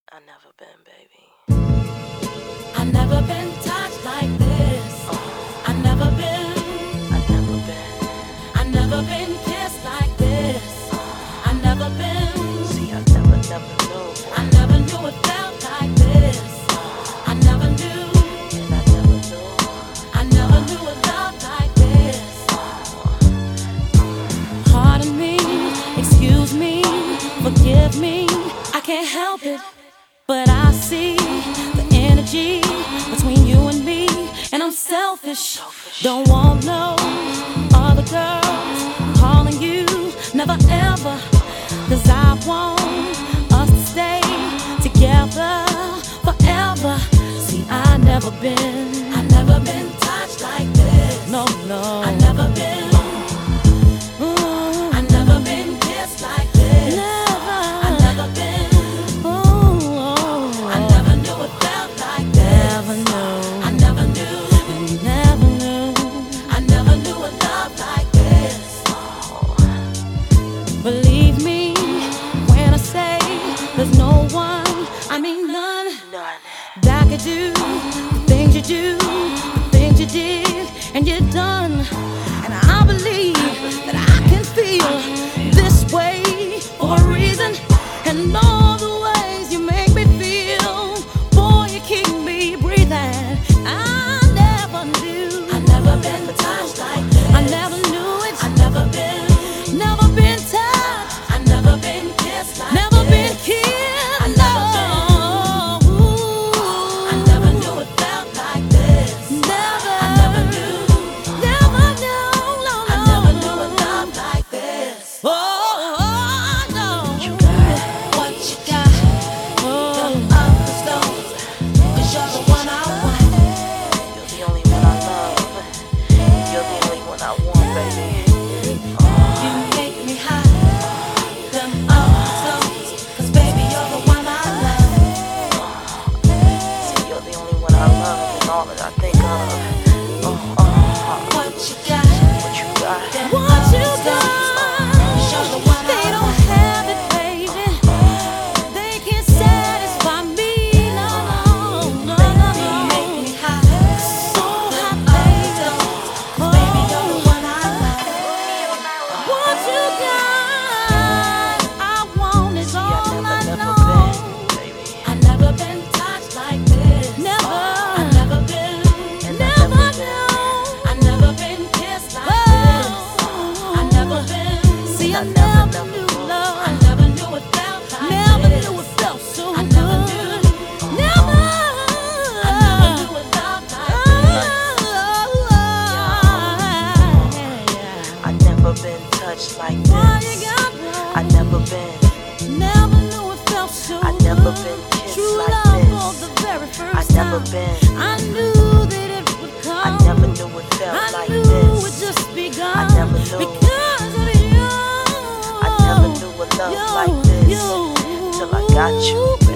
I never been, baby. I never been touched like this. I never been. I never been. I never been kissed like this. I never been. See, I never knew. I never knew it felt like this. I never knew. And I never knew. I never knew a love like this. Pardon me, excuse me, forgive me. I can't help it, but I see the energy between you and me, and I'm selfish. Don't want no other girls calling you, never ever. 'Cause I want us to stay together forever. See, I never been touched like this. No, I never been. I never been kissed like this. Never. I never been. I never knew it felt like this. Never knew. I never knew. Never knew. I never knew a love like this. Believe me when I say there's no one, I mean none, that could do the things you do, the things you did, and you're done. And I believe that I can feel this way for a reason, and all the ways you make me feel, boy, you keep me breathing. I never knew. I never been touched like this. I never knew it. I never been touched. I never been kissed like never this. Been kissed. I never been. I never knew it felt like this. Never. I never knew. Never knew. No, I never knew a love like this. No. What you got? What you got? Them others don't. 'Cause you're the one I want. You're the only one I love. You're the only one I want, baby. You make me hot. Them others don't. 'Cause baby, you're the one I love. See, you're the only one I love and all that I think of. What you got? What you got? What you got? They don't have it, baby. They can't satisfy me. No. You make me hot. So hot, baby. Baby, you're the one I love. What you got? I want it all I know. Baby. I never been touched like this. Never. I never been. Never knew. I never been kissed like this. I never been. See, I never knew love. I never knew it felt like this. Never knew it felt so good. I never knew. Never. I never knew a love like this. I never been touched like Why you this. got I never been. Never knew it felt so I never good. been kissed True like love this. for the very first I never time. been. I knew that it would come. I never knew it felt I like knew this. it just begun. I never knew. Because of you. I never knew a love like this till I got you.